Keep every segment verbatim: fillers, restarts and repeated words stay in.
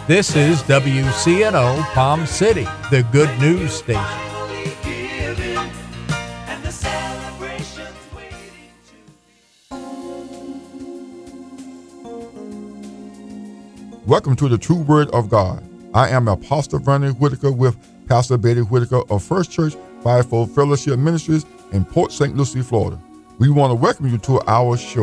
This is W C N O Palm City, the good news station. Welcome to the True Word of God. I am Apostle Vernon Whitaker with Pastor Betty Whitaker of First Church Fivefold Fellowship Ministries in Port Saint Lucie, Florida. We want to welcome you to our show.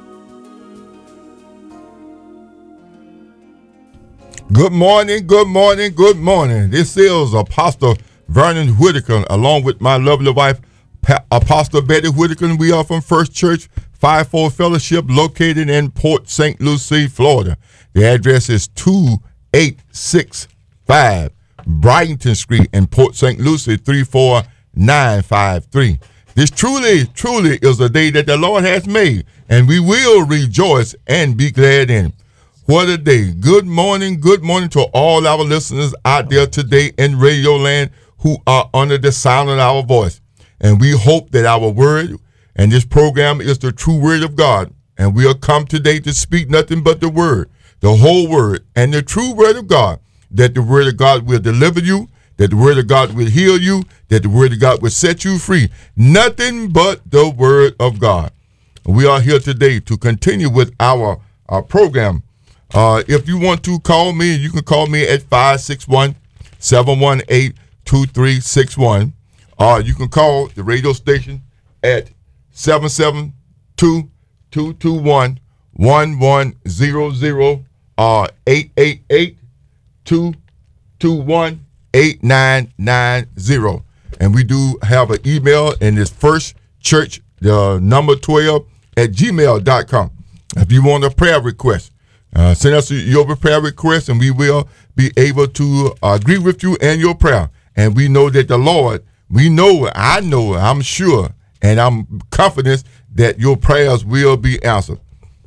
Good morning, good morning, good morning. This is Apostle Vernon Whitaker along with my lovely wife, pa- Apostle Betty Whitaker. We are from First Church Fivefold Fellowship located in Port Saint Lucie, Florida. The address is two eight six five Brighton Street in Port Saint Lucie, three four nine five three. This truly, truly is a day that the Lord has made, and we will rejoice and be glad in it. What a day. Good morning, good morning to all our listeners out there today in Radio Land who are under the sound of our voice. And we hope that our word and this program is the true word of God. And we'll come today to speak nothing but the word, the whole word, and the true word of God, that the word of God will deliver you, that the word of God will heal you, that the word of God will set you free. Nothing but the word of God. We are here today to continue with our, our program. Uh, if you want to call me, you can call me at five six one, seven one eight, two three six one. Or you can call the radio station at seven seven two, two two one, one one zero zero or eight eight eight, two two one, eight nine nine zero. And we do have an email, and it's First Church, the number twelve at gmail dot com. If you want a prayer request, Uh, send us your prayer request, and we will be able to uh, agree with you and your prayer. And we know that the Lord, we know, I know, I'm sure, and I'm confident that your prayers will be answered.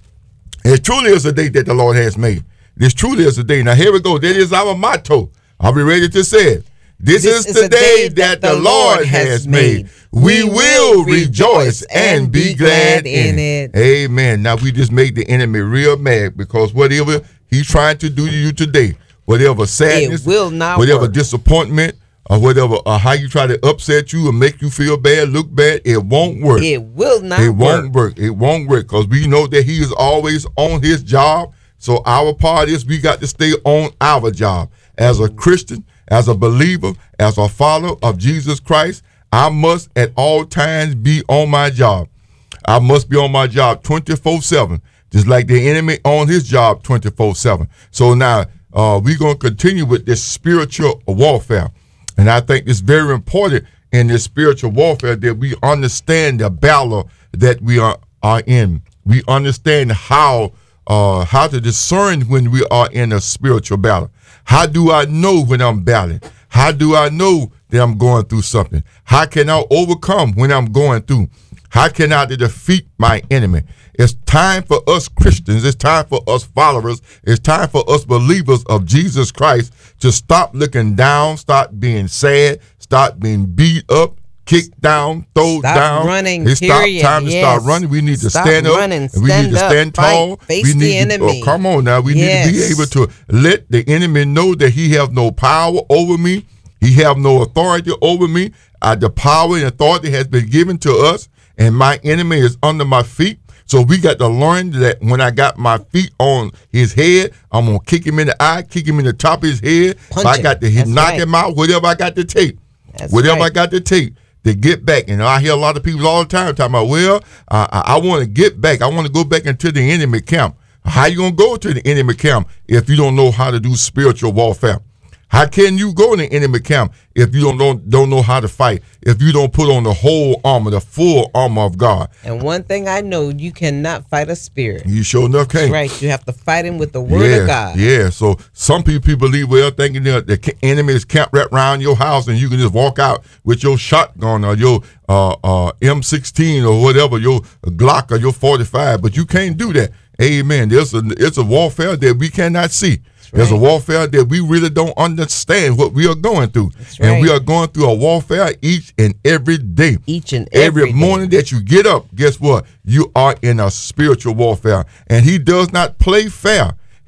It truly is a day that the Lord has made. This truly is a day. Now, here we go. That is our motto. Are we ready to say it? This, this is, is the day, day that the Lord has made. We will rejoice and be glad in it. Amen. Now, we just made the enemy real mad because whatever he's trying to do to you today, whatever sadness, it will not whatever work. Disappointment, or whatever, or how you try to upset you or make you feel bad, look bad, it won't work. It will not it work. It won't work. It won't work because we know that he is always on his job. So our part is we got to stay on our job. As a Christian, as a believer, as a follower of Jesus Christ, I must at all times be on my job. I must be on my job twenty-four seven, just like the enemy on his job twenty-four seven. So now uh, we're going to continue with this spiritual warfare. And I think it's very important in this spiritual warfare that we understand the battle that we are, are in. We understand how uh, how to discern when we are in a spiritual battle. How do I know when I'm battling? How do I know that I'm going through something? How can I overcome when I'm going through? How can I defeat my enemy? It's time for us Christians, it's time for us followers, it's time for us believers of Jesus Christ to stop looking down, stop being sad, stop being beat up, kicked down, thrown stop down. Running, it's stop time to yes. start running. We need to stop stand up. Running, and we stand need to stand up, tall. Fight, face we need the to, enemy. Oh, come on now. We yes. need to be able to let the enemy know that he has no power over me. He have no authority over me. Uh, the power and authority has been given to us, and my enemy is under my feet. So we got to learn that when I got my feet on his head, I'm going to kick him in the eye, kick him in the top of his head. Punch I got to That's knock right. him out, whatever I got to take. That's whatever right. I got to take to get back. And I hear a lot of people all the time talking about, well, uh, I, I want to get back. I want to go back into the enemy camp. How you going to go to the enemy camp if you don't know how to do spiritual warfare? How can you go in the enemy camp if you don't, don't don't know how to fight, if you don't put on the whole armor, the full armor of God? And one thing I know, you cannot fight a spirit. You sure enough can't. That's right. You have to fight him with the word yeah, of God. Yeah, so some people, people believe, well, thinking that the enemy is camped right around your house and you can just walk out with your shotgun or your uh, uh, M sixteen or whatever, your Glock or your forty-five, but you can't do that. Amen. There's a, it's a warfare that we cannot see. There's right. a warfare that we really don't understand what we are going through. Right. And we are going through a warfare each and every day. Each and every, every morning day. that you get up, guess what? You are in a spiritual warfare. And he does not play fair. He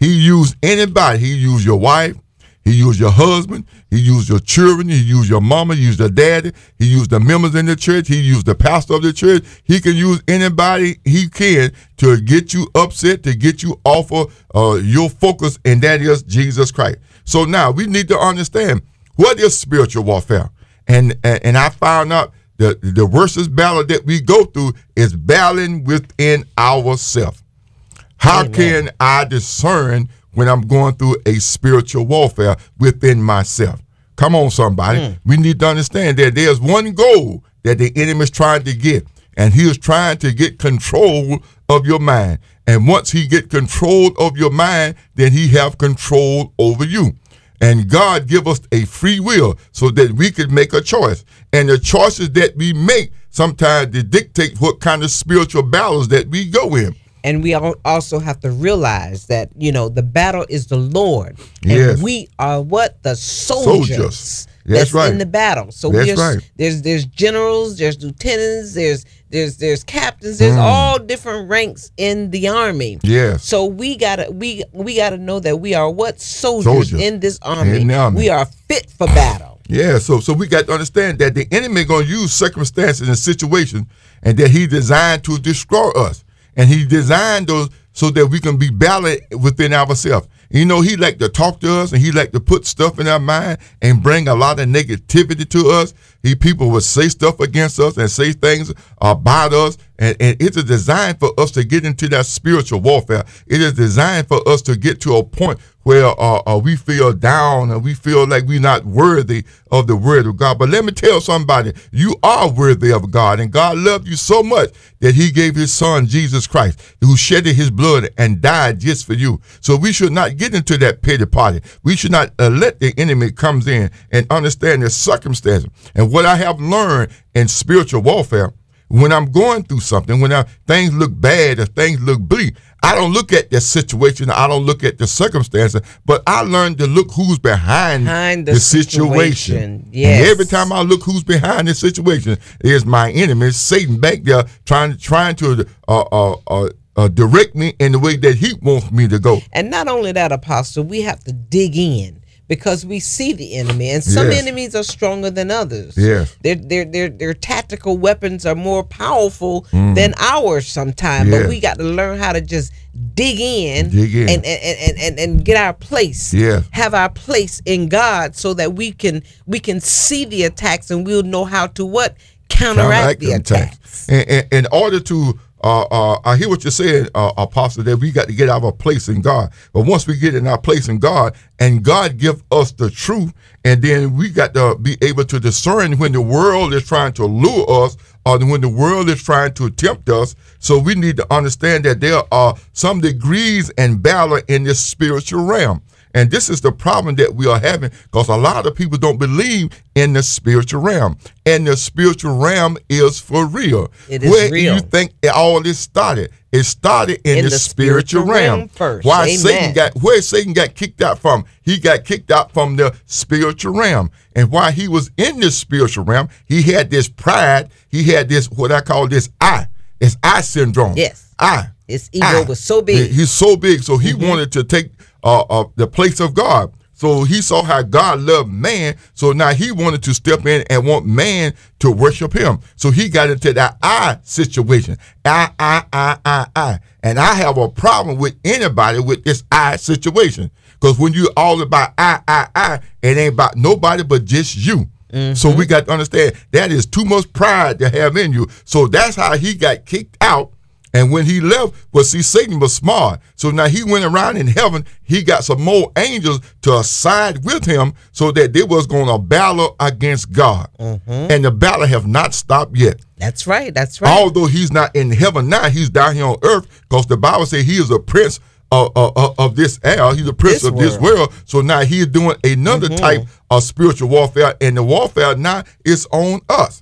He used anybody. He used your wife. He used your husband. He used your children. He used your mama. He used your daddy. He used the members in the church. He used the pastor of the church. He can use anybody he can to get you upset, to get you off of uh, your focus, and that is Jesus Christ. So now we need to understand what is spiritual warfare. And and, and I found out the, the worst battle that we go through is battling within ourselves. How Amen. Can I discern when I'm going through a spiritual warfare within myself? Come on, somebody. Mm. We need to understand that there's one goal that the enemy is trying to get, and he is trying to get control of your mind. And once he get control of your mind, then he have control over you. And God give us a free will so that we can make a choice. And the choices that we make sometimes they dictate what kind of spiritual battles that we go in. And we also have to realize that, you know, the battle is the Lord. And yes. we are what? The soldiers. soldiers. That's, that's right. in the battle. So that's there's, right. there's there's generals, there's lieutenants, there's there's there's captains, there's mm. all different ranks in the army. Yes. So we gotta we we gotta know that we are what? Soldiers, soldiers. in this army. In the army. We are fit for battle. Yeah, so so we got to understand that the enemy gonna use circumstances and situations, and that he designed to destroy us. And he designed those so that we can be battling within ourselves. You know, he like to talk to us, and he like to put stuff in our mind and bring a lot of negativity to us. He people would say stuff against us and say things about us, and, and it's a design for us to get into that spiritual warfare. It is designed for us to get to a point where uh, uh, we feel down and we feel like we're not worthy of the word of God. But let me tell somebody, you are worthy of God, and God loved you so much that he gave his son, Jesus Christ, who shedded his blood and died just for you. So we should not get into that pity party. We should not uh, let the enemy comes in and understand the circumstances. And what I have learned in spiritual warfare, when I'm going through something, when I, things look bad or things look bleak, I don't look at the situation, I don't look at the circumstances, but I learned to look who's behind, behind the, the situation. situation. Yes. And every time I look who's behind the situation, is my enemy, Satan, back there trying, trying to uh, uh, uh, uh, direct me in the way that he wants me to go. And not only that, Apostle, we have to dig in, because we see the enemy, and some yes. enemies are stronger than others. Yes. Their their their their tactical weapons are more powerful mm. than ours sometimes. Yes. But we got to learn how to just dig in, dig in. And, and, and, and, and get our place. Yes. Have our place in God, so that we can we can see the attacks, and we'll know how to what? Counteract, Counteract the attacks. And, and, in order to Uh, uh, I hear what you're saying, uh, Apostle, that we got to get our place in God. But once we get in our place in God, and God give us the truth, and then we got to be able to discern when the world is trying to lure us, or when the world is trying to tempt us. So we need to understand that there are some degrees and battle in this spiritual realm. And this is the problem that we are having, because a lot of people don't believe in the spiritual realm. And the spiritual realm is for real. It is Where real. do you think all this started? It started in, in the, the spiritual, spiritual realm. realm first. Why Amen. Satan got where Satan got kicked out from? He got kicked out from the spiritual realm. And while he was in this spiritual realm, he had this pride. He had this, what I call this I. It's I syndrome. Yes. I. His ego I. was so big. He's so big. So he mm-hmm. wanted to take uh, uh, the place of God. So he saw how God loved man. So now he wanted to step in and want man to worship him. So he got into that I situation. I, I, I, I, I. And I have a problem with anybody with this I situation. Because when you all about I, I, I, it ain't about nobody but just you. Mm-hmm. So we got to understand that is too much pride to have in you. So that's how he got kicked out. And when he left, well, see, Satan was smart. So now he went around in heaven. He got some more angels to side with him, so that they was going to battle against God. Mm-hmm. And the battle have not stopped yet. That's right. That's right. Although he's not in heaven now, he's down here on earth, because the Bible says he is a prince of, of, of this air. He's a prince this of world. this world. So now he's doing another mm-hmm. type of spiritual warfare. And the warfare now is on us.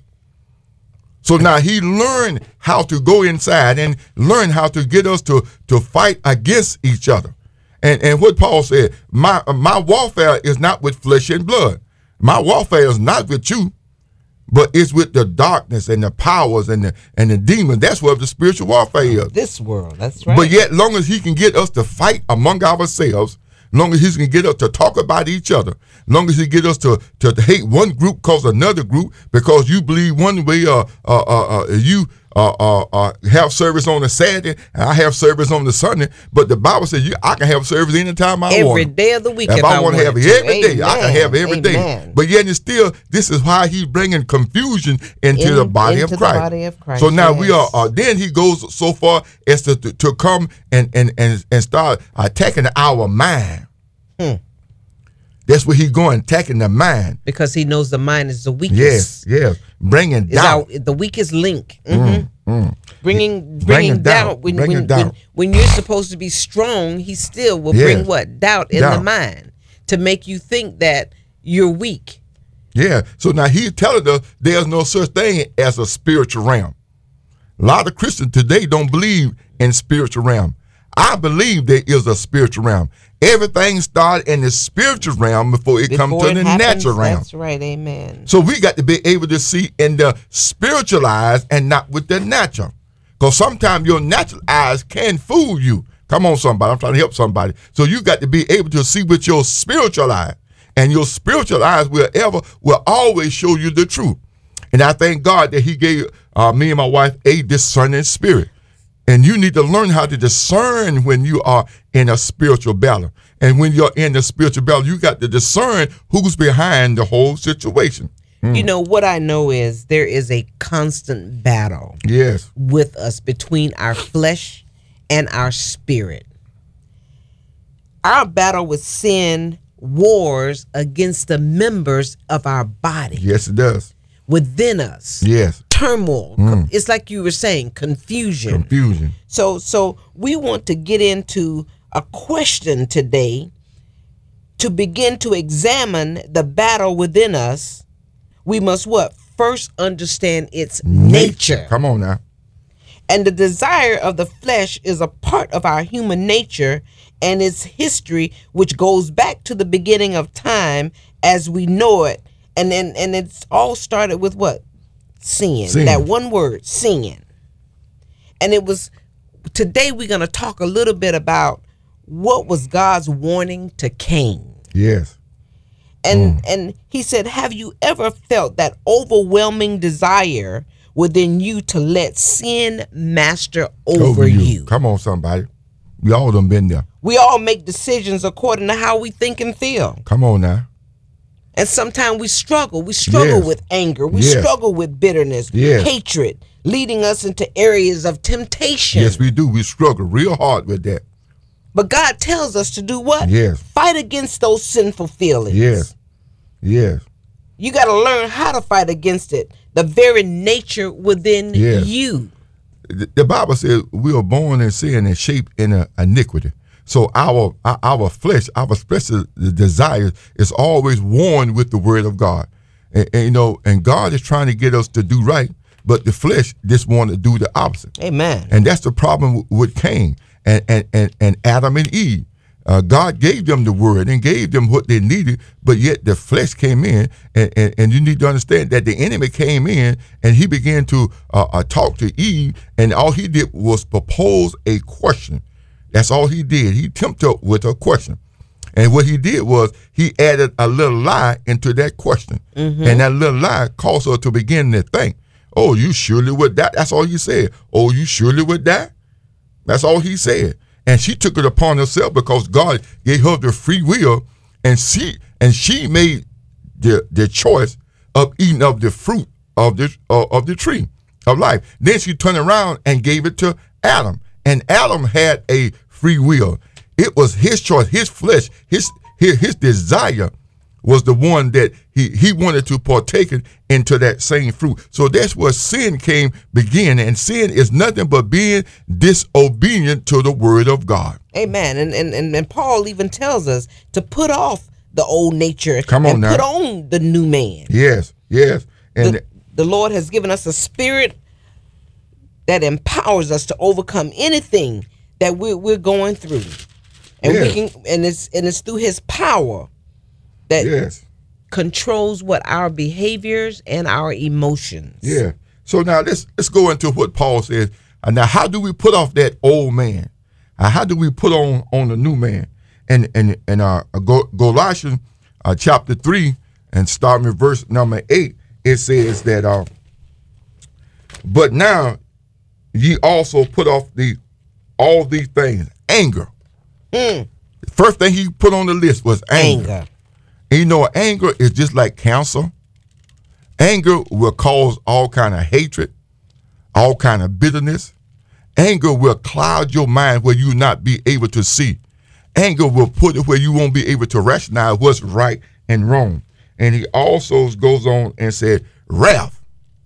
So now he learned how to go inside and learn how to get us to, to fight against each other. And and what Paul said, my my warfare is not with flesh and blood. My warfare is not with you. But it's with the darkness and the powers and the and the demons. That's where the spiritual warfare is. This world, that's right. But yet, long as he can get us to fight among ourselves, long as he can get us to talk about each other, long as he get us to, to hate one group cause another group because you believe one way, uh, uh, uh, uh you uh, uh, uh, have service on a Saturday and I have service on the Sunday. But the Bible says you, I can have service anytime I every want. Every day of the week. If, if I, I want to have it to. every day, Amen. I can have it every day. Amen. But yet, it's still, this is why he's bringing confusion into In, the body into of Christ. The body of Christ. So now yes. we are. Uh, then he goes so far as to to, to come and and and and start attacking our mind. Hmm. That's where he's going, attacking the mind. Because he knows the mind is the weakest. Yes, yes. Bringing Is doubt. our, the weakest link. Mm-hmm. Mm, mm. Bringing, bringing, Bringing doubt. doubt. When, Bringing when, doubt. when, when you're supposed to be strong, he still will Yes. bring what? Doubt in Doubt. the mind to make you think that you're weak. Yeah. So now he's telling us there's no such thing as a spiritual realm. A lot of Christians today don't believe in spiritual realm. I believe there is a spiritual realm. Everything started in the spiritual realm before it comes to it the happens, natural realm. That's right, amen. So we got to be able to see in the spiritual eyes and not with the natural. Because sometimes your natural eyes can fool you. Come on, somebody. I'm trying to help somebody. So you got to be able to see with your spiritual eye. And your spiritual eyes will ever, will always show you the truth. And I thank God that he gave uh, me and my wife a discerning spirit. And you need to learn how to discern when you are in a spiritual battle. And when you're in the spiritual battle, you got to discern who's behind the whole situation. Mm. You know, what I know is there is a constant battle Yes. with us between our flesh and our spirit. Our battle with sin wars against the members of our body. Yes, it does. Within us. Yes. Turmoil. Mm. It's like you were saying, confusion. Confusion. So so we want to get into a question today to begin to examine the battle within us. We must what? First understand its nature. nature. Come on now. And the desire of the flesh is a part of our human nature and its history, which goes back to the beginning of time as we know it. And then and it's all started with what? Sin. Sin. That one word, sin. And it was, today we're going to talk a little bit about what was God's warning to Cain. Yes. And Mm. and he said, have you ever felt that overwhelming desire within you to let sin master over, Over you. you? Come on, somebody. We all done been there. We all make decisions according to how we think and feel. Come on now. And sometimes we struggle. We struggle Yes. with anger. We Yes. struggle with bitterness, Yes. hatred, leading us into areas of temptation. Yes, we do. We struggle real hard with that. But God tells us to do what? Yes. Fight against those sinful feelings. Yes. Yes. You got to learn how to fight against it. The very nature within Yes. you. The, the Bible says we are born in sin and shaped in a, iniquity. So our, our our flesh, our flesh, the desire is always warned with the word of God, and, and you know, and God is trying to get us to do right, but the flesh just want to do the opposite. Amen. And that's the problem with Cain and and and, and Adam and Eve. Uh, God gave them the word and gave them what they needed, but yet the flesh came in, and, and, and you need to understand that the enemy came in and he began to uh, uh, talk to Eve, and all he did was propose a question. That's all he did. He tempted her with a question. And what he did was he added a little lie into that question. Mm-hmm. And that little lie caused her to begin to think, oh, you surely would die. That's all he said. Oh, you surely would die? That's all he said. And she took it upon herself because God gave her the free will, and she and she made the, the choice of eating of the fruit of the uh, of the tree of life. Then she turned around and gave it to Adam. And Adam had a free will. It was his choice, his flesh, his his, his desire was the one that he, he wanted to partake into that same fruit. So that's where sin came begin. And sin is nothing but being disobedient to the word of God. Amen. And and, and, and Paul even tells us to put off the old nature Come on and now. put on the new man. Yes, yes. And the, the Lord has given us a spirit that empowers us to overcome anything that we're, we're going through. And yes. we can and it's and it's through his power that yes. controls what our behaviors and our emotions. Yeah. So now let's let's go into what Paul says. Uh, now, how do we put off that old man? Uh, how do we put on on the new man? And and and uh, Go, Galatians uh, chapter three and starting with verse number eight, it says that uh, but now ye also put off the all these things, anger. Mm. First thing he put on the list was anger. Anger. And you know, anger is just like cancer. Anger will cause all kind of hatred, all kind of bitterness. Anger will cloud your mind where you will not be able to see. Anger will put it where you won't be able to recognize what's right and wrong. And he also goes on and said, wrath,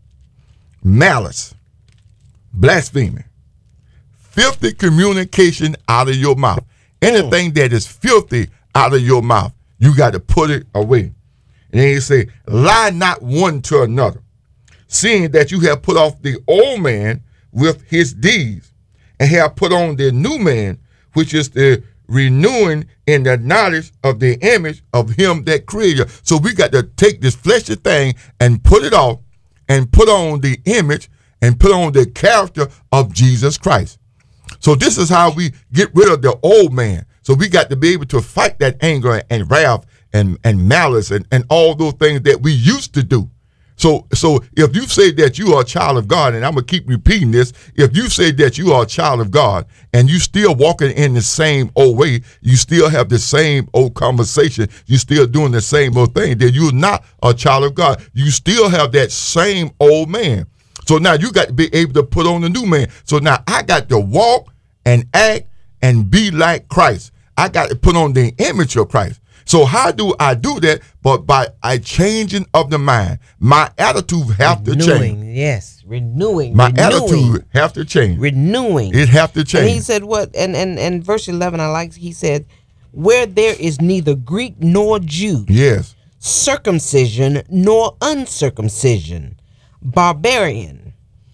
malice, blasphemy, filthy communication out of your mouth. Anything that is filthy out of your mouth, you got to put it away. And then he say, lie not one to another, seeing that you have put off the old man with his deeds, and have put on the new man, which is the renewing in the knowledge of the image of him that created you. So we got to take this fleshy thing and put it off and put on the image and put on the character of Jesus Christ. So this is how we get rid of the old man. So we got to be able to fight that anger and wrath and, and malice and, and all those things that we used to do. So so if you say that you are a child of God, and I'm going to keep repeating this, if you say that you are a child of God and you still walking in the same old way, you still have the same old conversation, you still doing the same old thing, then you're not a child of God. You still have that same old man. So now you got to be able to put on the new man. So now I got to walk and act and be like Christ. I got to put on the image of Christ. So how do I do that? But by a changing of the mind. My attitude have renewing, to change. Yes, renewing. My renewing, attitude have to change. Renewing. It have to change. And he said what? And, and, and verse eleven, I like, he said, where there is neither Greek nor Jew. Yes. Circumcision nor uncircumcision. Barbarian.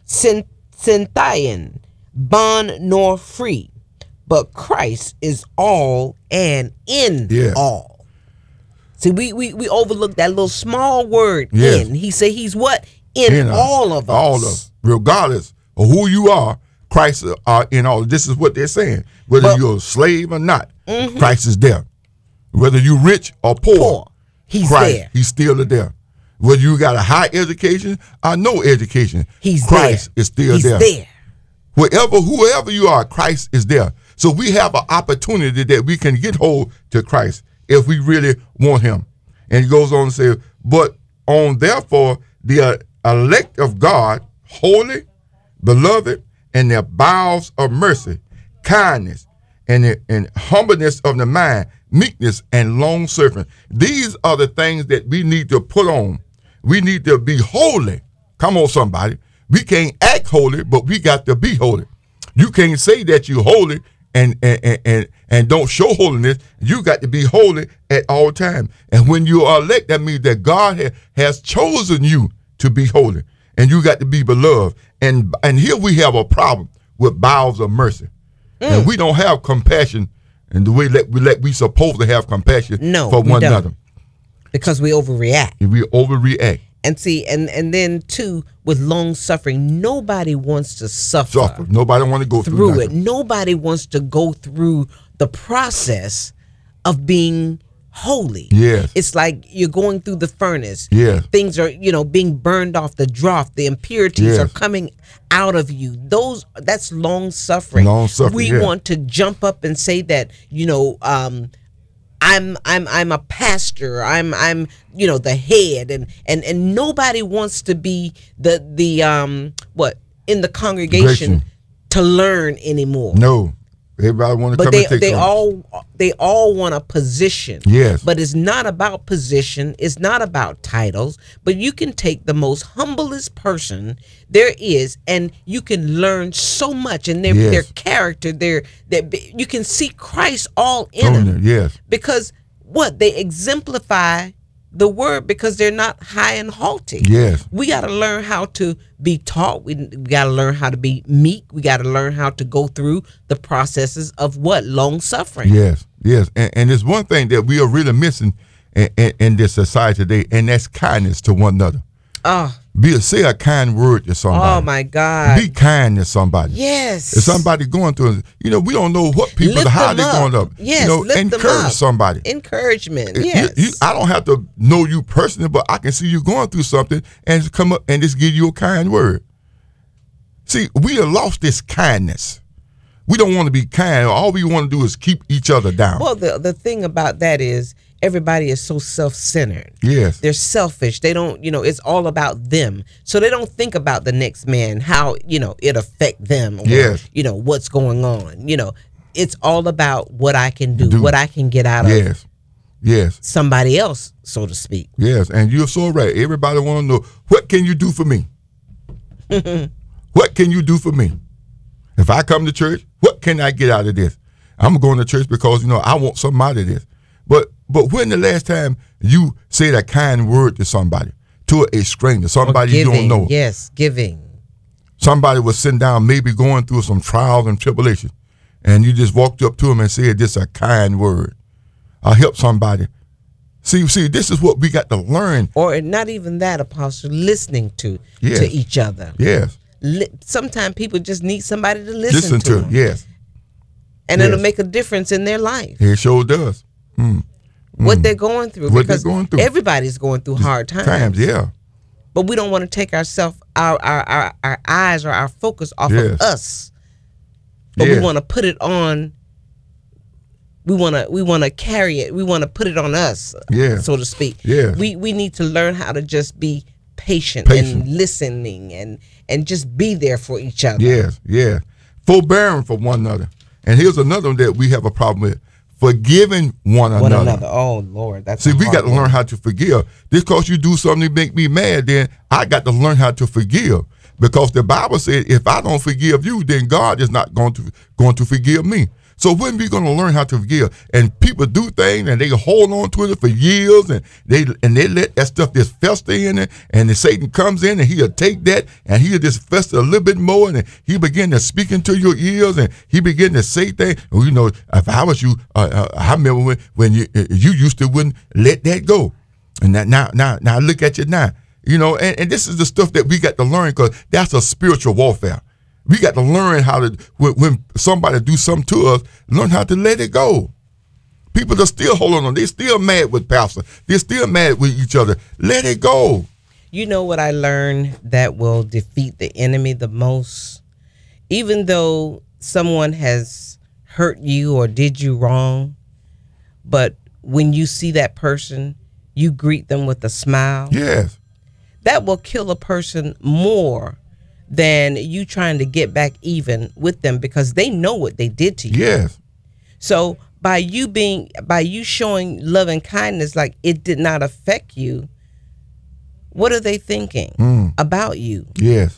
Scythian. Bond nor free. But Christ is all and in yes. all. See, we, we we overlook that little small word, yes. in. He said he's what? In, in all us, of us. All of us. Regardless of who you are, Christ are in all. This is what they're saying. Whether but, you're a slave or not, mm-hmm. Christ is there. Whether you're rich or poor, poor he's Christ, there. He's still there. Whether you got a high education or no education, he's Christ there. is still he's there. there. Wherever, whoever you are, Christ is there. So we have an opportunity that we can get hold to Christ if we really want him. And he goes on to say, but on therefore the uh, elect of God, holy, beloved, and their bowels of mercy, kindness, and, the, and humbleness of the mind, meekness, and long suffering. These are the things that we need to put on. We need to be holy. Come on, somebody. We can't act holy, but we got to be holy. You can't say that you're holy and and and, and don't show holiness. You got to be holy at all times. And when you are elect, that means that God ha- has chosen you to be holy. And you got to be beloved. And and here we have a problem with bowels of mercy. Mm. And we don't have compassion in the way that we let we supposed to have compassion no, for one another. Because we overreact. We overreact. And see, and, and then too, with long suffering, nobody wants to suffer. Suffer. Nobody want to go through, through it. Nobody wants to go through the process of being holy. Yes. It's like you're going through the furnace. Yes. Things are, you know, being burned off, the drought, the impurities yes. are coming out of you. Those that's long suffering. Long suffering. We yeah. want to jump up and say that, you know, um, I'm I'm I'm a pastor. I'm I'm you know the head, and and and nobody wants to be the the um what in the congregation Gration. to learn anymore. No, everybody want to but come they and take they some. all they all want a position. Yes, but it's not about position. It's not about titles. But you can take the most humblest person there is, and you can learn so much in their yes. their character. Their that you can see Christ all in Tony, them. yes. Because what they exemplify the word, because they're not high and haughty. Yes. We got to learn how to be taught. We, we got to learn how to be meek. We got to learn how to go through the processes of what? Long suffering. Yes, yes. And, and it's one thing that we are really missing in, in, in this society today, and that's kindness to one another. Oh, Be a, say a kind word to somebody. oh my God. Be kind to somebody. Yes. If somebody going through, you know, we don't know what people, Lift how them they're up. going up. Yes, you know, lift them encourage up. somebody. Encouragement. You- Yes. you- I don't have to know you personally, but I can see you going through something and come up and just give you a kind word. See, we have lost this kindness. We don't want to be kind. All we want to do is keep each other down. Well, the the thing about that is everybody is so self-centered. Yes. They're selfish. They don't, you know, it's all about them. So they don't think about the next man, how, you know, it affect them or, Yes. you know, what's going on. You know, it's all about what I can do, Do. what I can get out of Yes. Yes. somebody else, so to speak. Yes. And you're so right. Everybody want to know, what can you do for me? What can you do for me? If I come to church, what can I get out of this? I'm going to church because, you know, I want something out of this. But but when the last time you said a kind word to somebody, to a stranger, somebody Or giving, you don't know? Yes, giving. Somebody was sitting down, maybe going through some trials and tribulations, and you just walked up to them and said, "This a kind word. I'll help somebody." See, see, this is what we got to learn. Or not even that, Apostle, listening to Yes. to each other. Yes, Li- Sometimes people just need somebody to listen, listen to, to. them. Yes, And yes. it'll make a difference in their life. it sure does. Mm. What they're going through. What they're because going through. everybody's going through hard times. Times, yeah, But we don't want to take ourselves, our, our, our, our eyes or our focus off Yes. of us. But Yes. we want to put it on, we want to we want to carry it. We want to put it on us, Yeah. so to speak. Yes. We we need to learn how to just be patient, Patient. and listening and and just be there for each other. yes, yes. Forbearing for one another. And here's another one that we have a problem with: forgiving one, One another. another. Oh Lord, that's See, a we hard got to one. learn how to forgive. Just because you do something to make me mad, then I got to learn how to forgive. Because the Bible said, if I don't forgive you, then God is not going to going to forgive me. So when we going to learn how to forgive? And people do things and they hold on to it for years, and they and they let that stuff just fester in it, and then Satan comes in and he'll take that and he'll just fester a little bit more, and he begin to speak into your ears, and he begin to say things. Well, you know, if I was you, uh, uh, I remember when when you uh, you used to wouldn't let that go, and that, now now now look at you now. You know, and, and this is the stuff that we got to learn, because that's a spiritual warfare. We got to learn how to, when, when somebody do something to us, learn how to let it go. People are still holding on. They're still mad with pastor. They're still mad with each other. Let it go. You know what I learned that will defeat the enemy the most? Even though someone has hurt you or did you wrong, but when you see that person, you greet them with a smile. Yes. That will kill a person more than you trying to get back even with them, because they know what they did to you. Yes. So by you being, by you showing love and kindness, like it did not affect you, what are they thinking Mm. about you? Yes.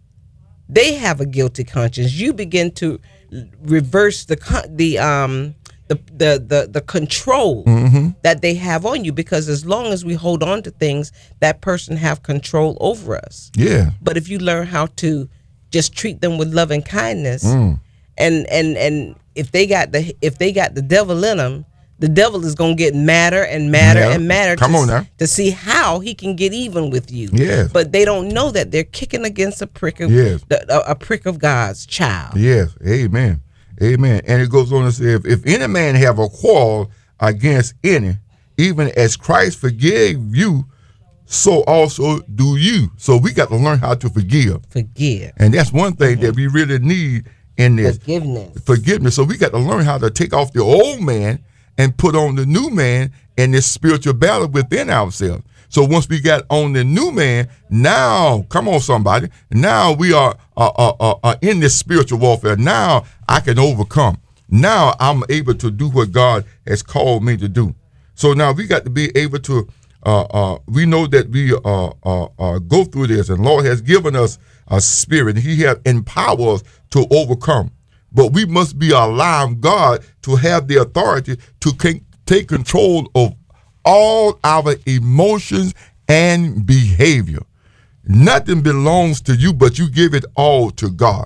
They have a guilty conscience. You begin to reverse the con- the um the the the, the control Mm-hmm. that they have on you, because as long as we hold on to things, that person have control over us. Yeah. But if you learn how to just treat them with love and kindness, Mm. and and and if they got the if they got the devil in them, the devil is gonna get madder and madder Yeah. and madder. Come to, on now. to see how he can get even with you. Yes. But they don't know that they're kicking against a prick of Yes. the, a, a prick of God's child. Yes. Amen. Amen. And it goes on to say, if, if any man have a quarrel against any, even as Christ forgave you, so also do you. So we got to learn how to forgive. Forgive. And that's one thing that we really need in this Forgiveness. forgiveness. So we got to learn how to take off the old man and put on the new man in this spiritual battle within ourselves. So once we got on the new man, now, come on, somebody, now we are uh, uh, uh, uh, in this spiritual warfare. Now I can overcome. Now I'm able to do what God has called me to do. So now we got to be able to, uh, uh, we know that we uh, uh, uh, go through this, and Lord has given us a spirit. He has empowered us to overcome. But we must be allowing God to have the authority to c- take control of all our emotions and behavior. Nothing belongs to you, but you give it all to God.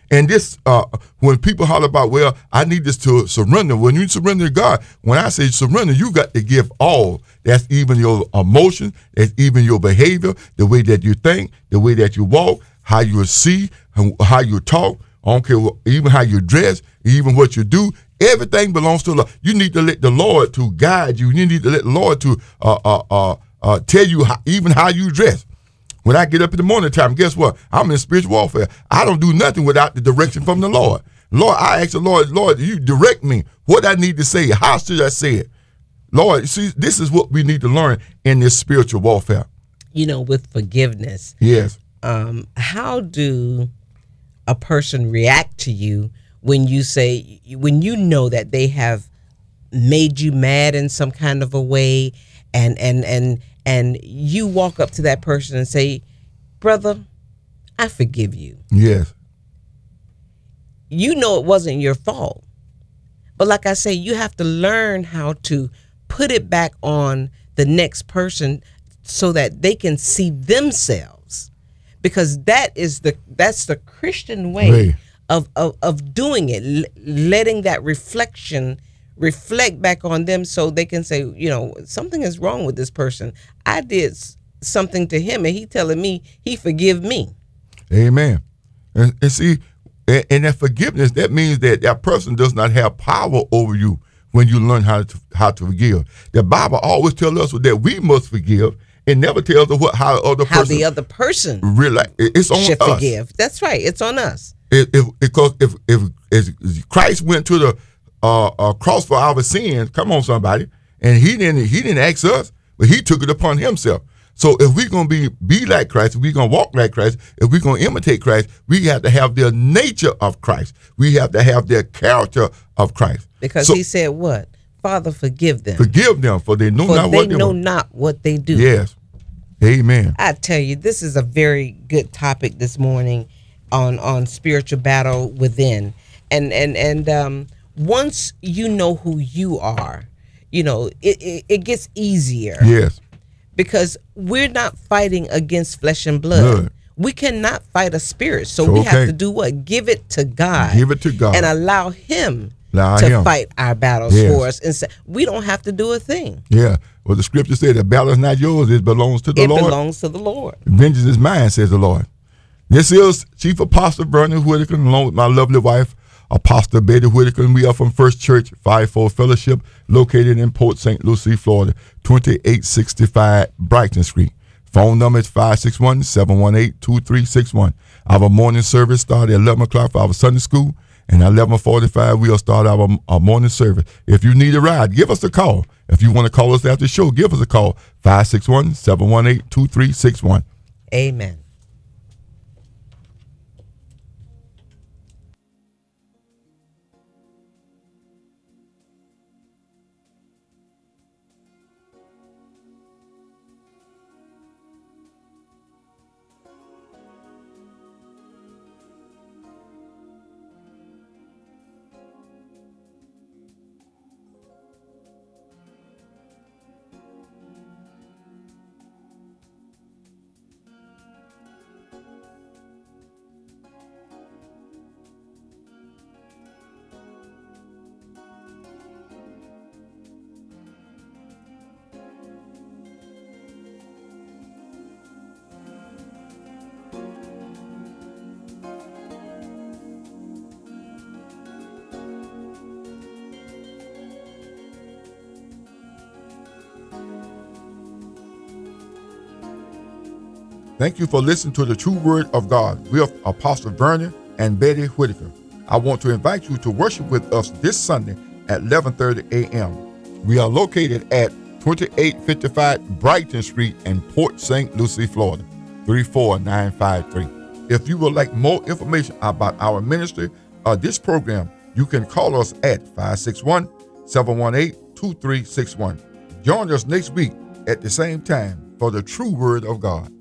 And this, uh, when people holler about, well, I need this to surrender. When you surrender to God, when I say surrender, you got to give all. That's even your emotions. That's even your behavior, the way that you think, the way that you walk, how you see, how you talk. I don't care what, even how you dress, even what you do. Everything belongs to the Lord. You need to let the Lord to guide you. You need to let the Lord to uh, uh, uh, uh, tell you how, even how you dress. When I get up in the morning time, guess what? I'm in spiritual warfare. I don't do nothing without the direction from the Lord. Lord, I ask the Lord, Lord, you direct me. What I need to say, how should I say it? Lord, see, this is what we need to learn in this spiritual warfare. You know, with forgiveness. Yes. Um, how do a person react to you when you say, when you know that they have made you mad in some kind of a way, and and and and you walk up to that person and say, brother, I forgive you. Yes. You know it wasn't your fault. But like I say, you have to learn how to put it back on the next person so that they can see themselves. Because that is the that's the Christian way Right. of, of, of doing it, L- letting that reflection reflect back on them so they can say, you know, something is wrong with this person. I did s- something to him and he telling me he forgive me. Amen. And, and see, and, and that forgiveness, that means that that person does not have power over you when you learn how to how to forgive. The Bible always tells us that we must forgive. It never tells us what how the other How person the other person really. It's on should us. forgive. That's right. It's on us. If, if because if, if if Christ went to the uh, uh, cross for our sins, come on somebody, and he didn't he didn't ask us, but he took it upon himself. So if we're gonna be be like Christ, if we're gonna walk like Christ, if we're gonna imitate Christ, we have to have the nature of Christ. We have to have the character of Christ. Because so, he said what? Father, forgive them. forgive them, for they know For not they what they know do. not what they do. Yes, Amen. I tell you, this is a very good topic this morning on on spiritual battle within, and and and um, once you know who you are, you know it, it, it gets easier Yes, because we're not fighting against flesh and blood. Good. We cannot fight a spirit, so So, we have okay. to do what? Give it to God. Give it to God. and allow Him Allow to him. fight our battles Yes. for us. And say, we don't have to do a thing. yeah. Well, the scripture said, "The battle is not yours; it belongs to the It Lord." belongs to the Lord. Vengeance is mine, says the Lord. This is Chief Apostle Vernon Whitaker, along with my lovely wife, Apostle Betty Whitaker, and we are from First Church Fivefold Fellowship, located in Port Saint Lucie, Florida, twenty-eight sixty-five Brighton Street. Phone number is five six one, seven one eight, two three six one. Our morning service starts at eleven o'clock for our Sunday school, and at eleven forty-five we'll start our, our morning service. If you need a ride, give us a call. If you want to call us after the show, give us a call, five six one, seven one eight, two three six one. Amen. Thank you for listening to the True Word of God with Apostle Vernon and Betty Whitaker. I want to invite you to worship with us this Sunday at eleven thirty a.m. We are located at twenty-eight fifty-five Brighton Street in Port Saint Lucie, Florida, three four nine five three. If you would like more information about our ministry or this program, you can call us at five six one, seven one eight, two three six one. Join us next week at the same time for the True Word of God.